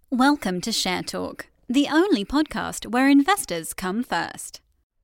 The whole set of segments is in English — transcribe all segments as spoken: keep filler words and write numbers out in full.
Welcome to Share Talk, the only podcast where investors come first.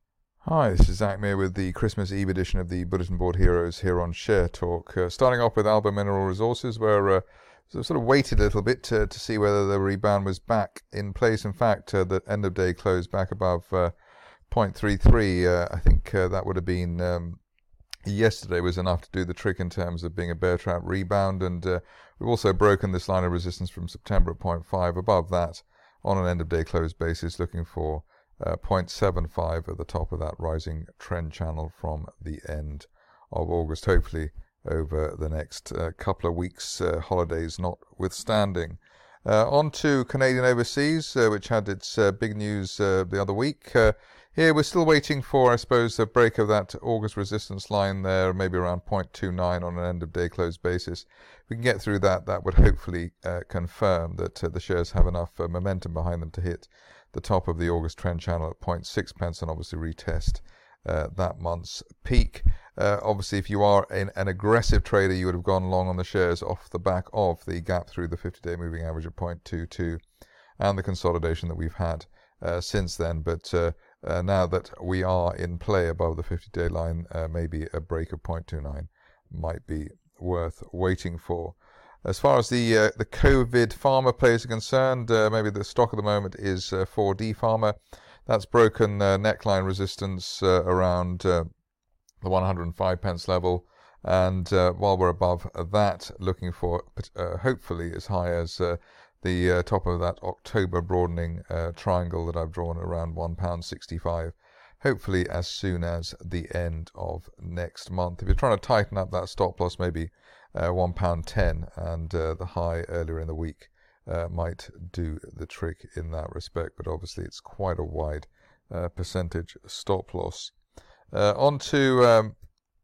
Hi, this is Zach Meir with the Christmas Eve edition of the Bulletin Board Heroes here on Share Talk. Uh, starting off with Alba Mineral Resources, where uh, so sort of waited a little bit to, to see whether the rebound was back in place. In fact, uh, the end of day closed back above uh, zero point three three. Uh, I think uh, that would have been um, yesterday was enough to do the trick in terms of being a bear trap rebound, and uh, we've also broken this line of resistance from September at zero point five. Above that, on an end of day close basis, looking for uh, zero point seven five at the top of that rising trend channel from the end of August, hopefully over the next uh, couple of weeks, uh, holidays notwithstanding. Uh, on to Canadian Overseas, uh, which had its uh, big news uh, the other week. Uh, here we're still waiting for, I suppose, a break of that August resistance line there, maybe around zero point two nine on an end of day close basis. If we can get through that, that would hopefully uh, confirm that uh, the shares have enough uh, momentum behind them to hit the top of the August trend channel at zero point six pence and obviously retest uh, that month's peak. Uh, obviously, if you are an, an aggressive trader, you would have gone long on the shares off the back of the gap through the fifty-day moving average at zero point two two and the consolidation that we've had uh, since then. But uh, uh, now that we are in play above the fifty-day line, uh, maybe a break of zero point two nine might be worth waiting for. As far as the uh, the COVID pharma plays are concerned, uh, maybe the stock at the moment is uh, four D Pharma. That's broken uh, neckline resistance uh, around uh, the one hundred five pence level, and uh, while we're above that, looking for uh, hopefully as high as uh, the uh, top of that October broadening uh, triangle that I've drawn around one pound sixty-five, hopefully as soon as the end of next month. If you're trying to tighten up that stop loss, maybe uh, one pound ten, and uh, the high earlier in the week uh, might do the trick in that respect, but obviously it's quite a wide uh, percentage stop loss. Uh, on to um,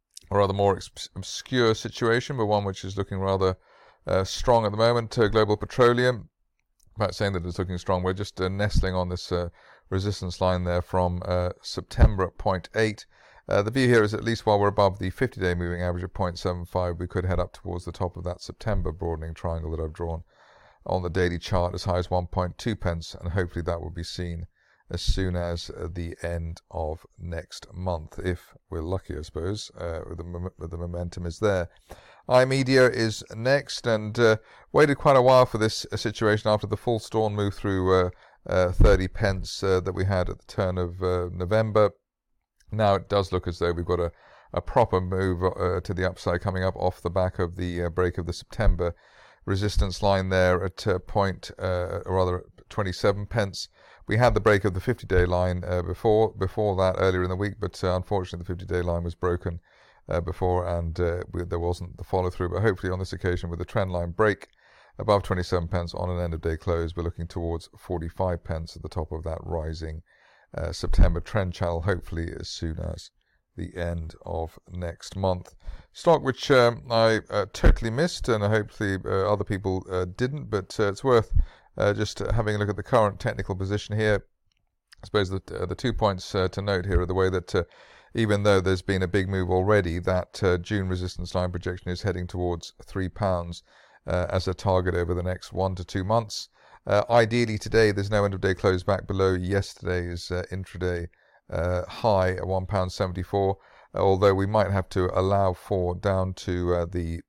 a rather more ex- obscure situation, but one which is looking rather uh, strong at the moment. Uh, Global Petroleum, about saying that it's looking strong, we're just uh, nestling on this uh, resistance line there from uh, September at zero point eight. Uh, the view here is at least while we're above the fifty-day moving average of zero point seven five, we could head up towards the top of that September broadening triangle that I've drawn on the daily chart as high as one point two pence, and hopefully that will be seen as soon as uh, the end of next month, if we're lucky, I suppose, uh, the, mom- the momentum is there. iMedia is next, and uh, waited quite a while for this uh, situation after the full storm move through uh, uh, thirty pence uh, that we had at the turn of uh, November. Now it does look as though we've got a, a proper move uh, to the upside coming up off the back of the uh, break of the September resistance line there at uh, point, uh, or rather twenty-seven pence. We had the break of the fifty-day line uh, before before that earlier in the week, but uh, unfortunately the fifty-day line was broken uh, before, and uh, we, there wasn't the follow-through. But hopefully on this occasion, with the trend line break above twenty-seven pence on an end-of-day close, we're looking towards forty-five pence at the top of that rising uh, September trend channel, hopefully as soon as the end of next month. Stock which um, I uh, totally missed, and hopefully uh, other people uh, didn't, but uh, it's worth Uh, just uh, having a look at the current technical position here. I suppose that uh, the two points uh, to note here are the way that uh, even though there's been a big move already, that uh, June resistance line projection is heading towards three pounds uh, as a target over the next one to two months. Uh, ideally today, there's no end of day close back below yesterday's uh, intraday uh, high at one pound seventy-four, uh, although we might have to allow for down to uh, the,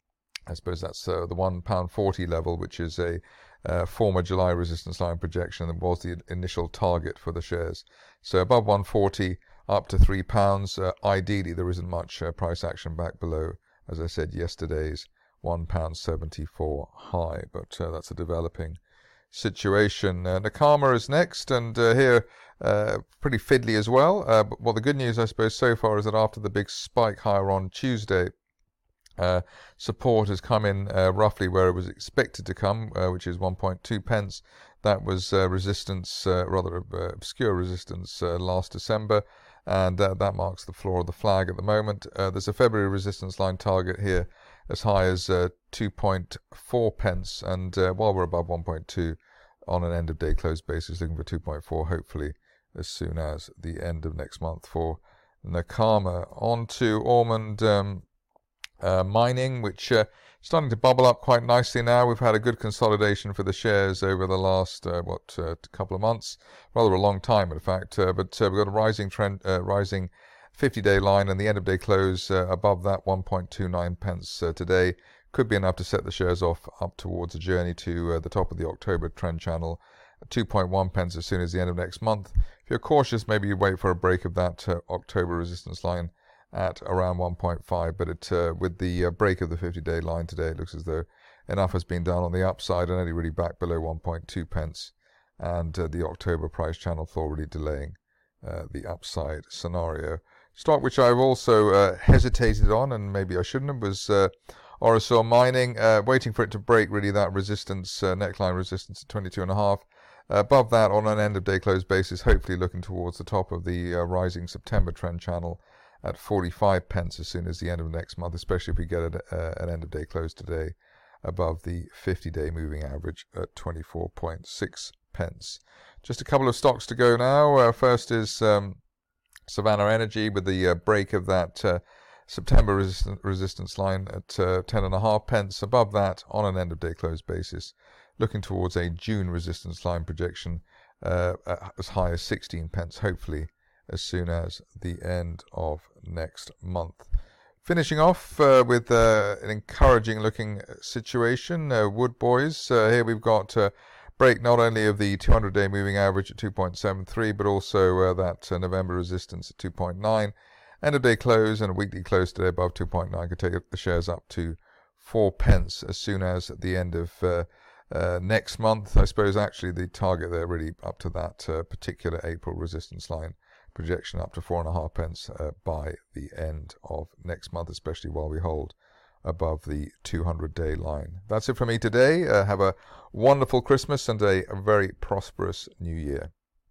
I suppose that's uh, the one pound forty level, which is a Uh, former July resistance line projection that was the initial target for the shares. So above one forty, up to three pounds. Uh, ideally, there isn't much uh, price action back below, as I said, yesterday's one pound seventy-four high, but uh, that's a developing situation. Uh, Nakama is next, and uh, here uh, pretty fiddly as well. Uh, but well, the good news, I suppose, so far is that after the big spike higher on Tuesday, Uh, support has come in uh, roughly where it was expected to come, uh, which is one point two pence. That was uh, resistance, uh, rather uh, obscure resistance uh, last December, and uh, that marks the floor of the flag at the moment. Uh, there's a February resistance line target here as high as uh, two point four pence, and uh, while we're above one point two on an end of day close basis, looking for two point four hopefully as soon as the end of next month for Nakama. On to Ormond um, uh, Mining, which uh, starting to bubble up quite nicely now. We've had a good consolidation for the shares over the last, uh, what, uh, couple of months, rather a long time, in fact. Uh, but uh, we've got a rising trend, uh, rising fifty-day line, and the end-of-day close uh, above that one point two nine pence uh, today. Could be enough to set the shares off up towards a journey to uh, the top of the October trend channel, two point one pence as soon as the end of next month. If you're cautious, maybe you wait for a break of that uh, October resistance line at around one point five, but it, uh, with the uh, break of the fifty-day line today, it looks as though enough has been done on the upside and only really back below one point two pence, and uh, the October price channel already delaying uh, the upside scenario. Stock which I've also uh, hesitated on, and maybe I shouldn't have, was uh, Orosur Mining, uh, waiting for it to break really that resistance, uh, neckline resistance at twenty-two and a half. Uh, above that on an end-of-day close basis, hopefully looking towards the top of the uh, rising September trend channel at forty-five pence as soon as the end of next month, especially if we get a, uh, an end-of-day close today above the fifty-day moving average at twenty-four point six pence. Just a couple of stocks to go now. Uh, first is um, Savannah Energy with the uh, break of that uh, September resist- resistance line at uh, ten and a half pence. Above that on an end-of-day close basis, looking towards a June resistance line projection uh, as high as sixteen pence, hopefully as soon as the end of next month. Finishing off uh, with uh, an encouraging looking situation, uh, Wood Boys. Uh, here we've got uh, break not only of the two hundred day moving average at two point seven three, but also uh, that uh, November resistance at two point nine. End of day close and a weekly close today above two point nine could take the shares up to four pence as soon as at the end of uh, uh, next month. I suppose actually the target there really up to that uh, particular April resistance line projection up to four and a half pence uh, by the end of next month, especially while we hold above the two hundred day line. That's it from me today. Uh, have a wonderful Christmas and a, a very prosperous new year.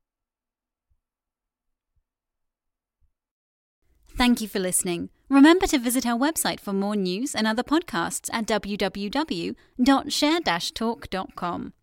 Thank you for listening. Remember to visit our website for more news and other podcasts at w w w dot share dash talk dot com.